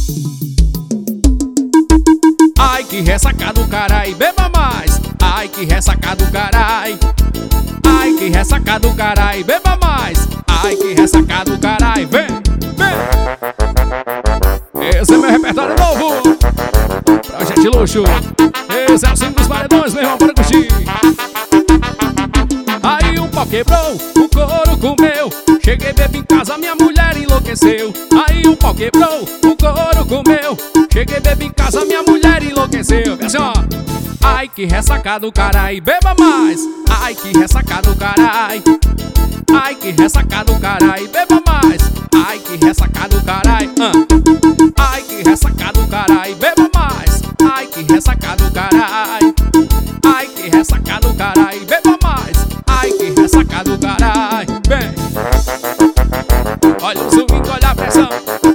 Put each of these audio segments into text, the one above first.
Ai, que ressaca do carai, beba mais. Ai, que ressaca do carai. Ai, que ressaca do carai, beba mais. Ai, que ressaca do carai, vem, vem. Esse é meu repertório novo, Projeto de Luxo. Esse é o símbolo dos paredões, meu irmão, para curtir. Aí o pau quebrou, o couro comeu. Cheguei, bebi em casa, minha mulher enlouqueceu. Aí o pau quebrou, o couro comeu. Cheguei, bebi em casa, minha mulher enlouqueceu. Vem assim, ó. Ai, que ressaca do carai, beba mais. Ai, que ressaca do carai. Ai, que ressaca do carai, beba mais. Ai, que ressaca do carai. Ai, que ressaca do carai, beba mais. Ai, que ressaca do carai. Ai, que ressaca do carai, beba mais. Ai, que ressaca do carai. Vem. Olha o swing, olha a pressão.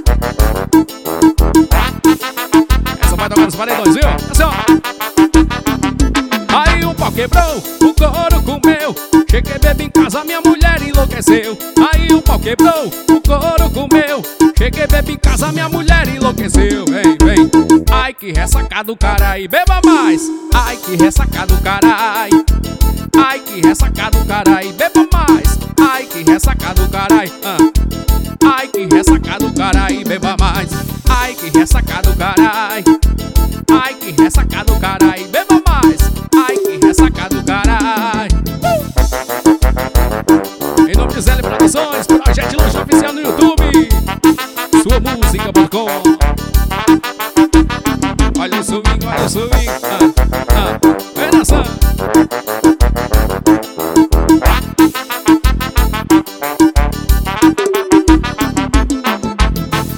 Essa vai tocar nos paredões, viu? Assim, ó. Aí o pau quebrou, o couro comeu. Cheguei, bebi em casa, minha mulher enlouqueceu. Aí o pau quebrou, o couro comeu. Cheguei, bebi em casa, minha mulher enlouqueceu. Vem, vem. Ai, que ressaca do carai, beba mais. Ai, que ressaca do carai. Ai, que ressaca do carai, beba mais. Ai, que ressaca do carai. Ai, que ressaca do carai, beba mais. Ai, que ressaca do carai. Ai, que ressaca do carai, beba mais. Ai, que ressaca do carai. Em nome de Zé Produções, Projeto de Luxo Oficial no YouTube. Sua música.com. Olha o swing, olha o swing.